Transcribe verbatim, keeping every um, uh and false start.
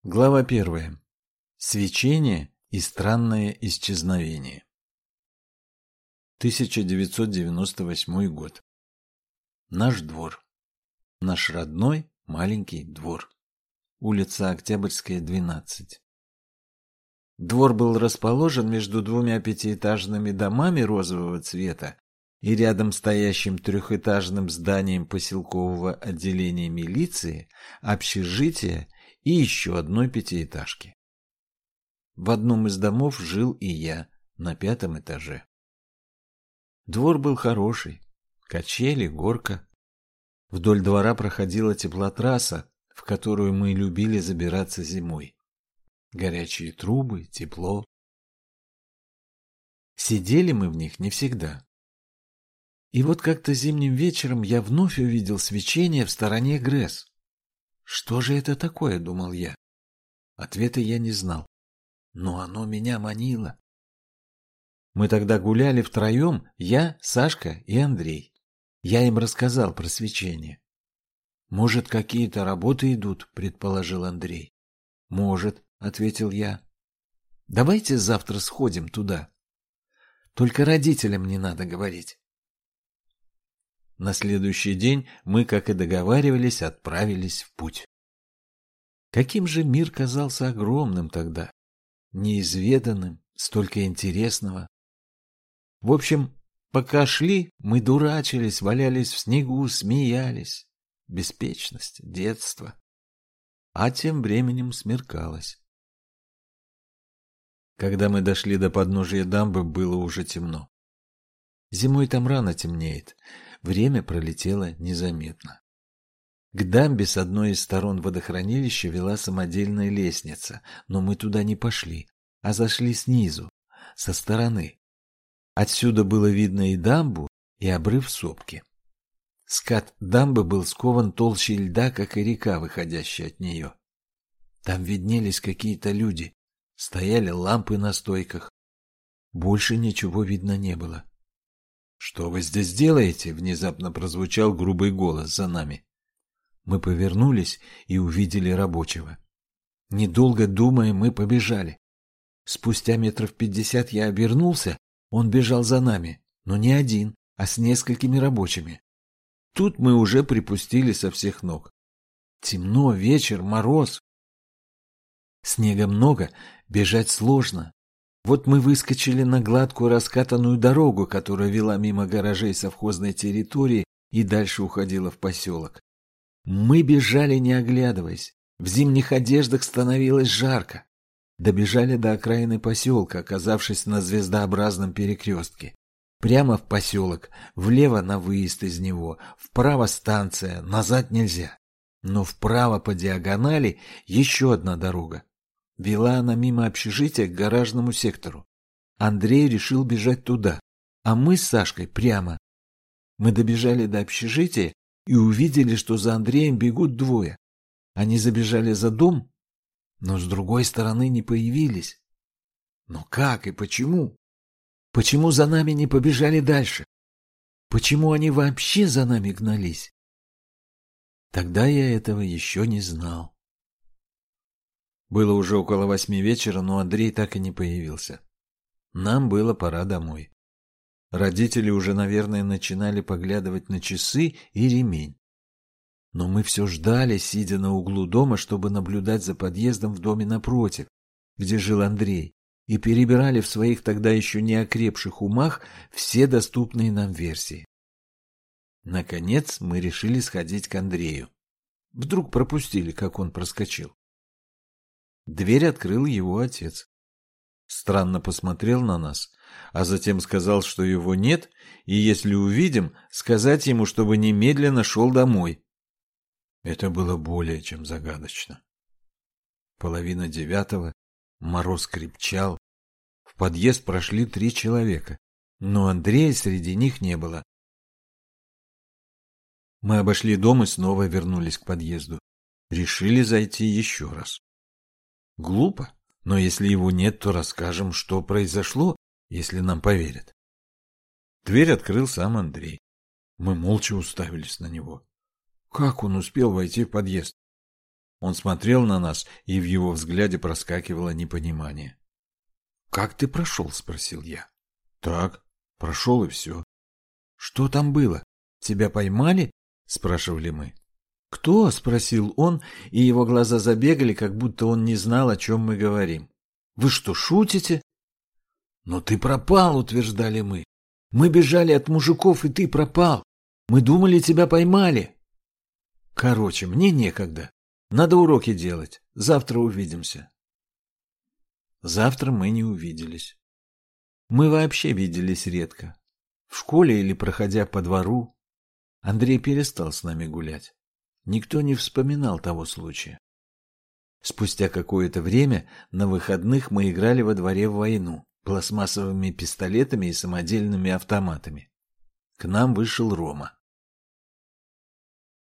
Глава первая. Свечение и странное исчезновение. тысяча девятьсот девяносто восьмой год. Наш двор. Наш родной маленький двор. Улица Октябрьская, двенадцать. Двор был расположен между двумя пятиэтажными домами розового цвета и рядом стоящим трехэтажным зданием поселкового отделения милиции, общежития и еще одной пятиэтажки. В одном из домов жил и я, на пятом этаже. Двор был хороший, качели, горка. Вдоль двора проходила теплотрасса, в которую мы любили забираться зимой. Горячие трубы, тепло. Сидели мы в них не всегда. И вот как-то зимним вечером я вновь увидел свечение в стороне ГРЭС. Что же это такое, думал я. Ответа я не знал, но оно меня манило. Мы тогда гуляли втроем, я, Сашка и Андрей. Я им рассказал про свечение. «Может, какие-то работы идут?» – предположил Андрей. «Может», – ответил я. «Давайте завтра сходим туда. Только родителям не надо говорить». На следующий день мы, как и договаривались, отправились в путь. Каким же мир казался огромным тогда, неизведанным, столько интересного. В общем, пока шли, мы дурачились, валялись в снегу, смеялись. Беспечность, детство. А тем временем смеркалось. Когда мы дошли до подножия дамбы, было уже темно. Зимой там рано темнеет. Время пролетело незаметно. К дамбе с одной из сторон водохранилища вела самодельная лестница, но мы туда не пошли, а зашли снизу, со стороны. Отсюда было видно и дамбу, и обрыв сопки. Скат дамбы был скован толщей льда, как и река, выходящая от нее. Там виднелись какие-то люди, стояли лампы на стойках. Больше ничего видно не было. «Что вы здесь делаете?» — внезапно прозвучал грубый голос за нами. Мы повернулись и увидели рабочего. Недолго думая, мы побежали. Спустя метров пятьдесят я обернулся, он бежал за нами, но не один, а с несколькими рабочими. Тут мы уже припустили со всех ног. Темно, вечер, мороз. Снега много, бежать сложно. Вот мы выскочили на гладкую раскатанную дорогу, которая вела мимо гаражей совхозной территории и дальше уходила в поселок. Мы бежали, не оглядываясь. В зимних одеждах становилось жарко. Добежали до окраины поселка, оказавшись на звездообразном перекрестке. Прямо в поселок, влево на выезд из него, вправо станция, назад нельзя. Но вправо по диагонали еще одна дорога. Вела она мимо общежития к гаражному сектору. Андрей решил бежать туда, а мы с Сашкой прямо. Мы добежали до общежития и увидели, что за Андреем бегут двое. Они забежали за дом, но с другой стороны не появились. Но как и почему? Почему за нами не побежали дальше? Почему они вообще за нами гнались? Тогда я этого еще не знал. Было уже около восьми вечера, но Андрей так и не появился. Нам было пора домой. Родители уже, наверное, начинали поглядывать на часы и ремень. Но мы все ждали, сидя на углу дома, чтобы наблюдать за подъездом в доме напротив, где жил Андрей, и перебирали в своих тогда еще не окрепших умах все доступные нам версии. Наконец мы решили сходить к Андрею. Вдруг пропустили, как он проскочил. Дверь открыл его отец. Странно посмотрел на нас, а затем сказал, что его нет, и если увидим, сказать ему, чтобы немедленно шел домой. Это было более чем загадочно. Половина девятого, мороз крепчал. В подъезд прошли три человека, но Андрея среди них не было. Мы обошли дом и снова вернулись к подъезду. Решили зайти еще раз. Глупо, но если его нет, то расскажем, что произошло, если нам поверят. Дверь открыл сам Андрей. Мы молча уставились на него. Как он успел войти в подъезд? Он смотрел на нас, и в его взгляде проскакивало непонимание. «Как ты прошел?» – спросил я. «Так, прошел и все». «Что там было? Тебя поймали?» – спрашивали мы. «Кто?» – спросил он, и его глаза забегали, как будто он не знал, о чем мы говорим. «Вы что, шутите?» «Но ты пропал», – утверждали мы. «Мы бежали от мужиков, и ты пропал. Мы думали, тебя поймали». «Короче, мне некогда. Надо уроки делать. Завтра увидимся». Завтра мы не увиделись. Мы вообще виделись редко. В школе или проходя по двору. Андрей перестал с нами гулять. Никто не вспоминал того случая. Спустя какое-то время на выходных мы играли во дворе в войну пластмассовыми пистолетами и самодельными автоматами. К нам вышел Рома.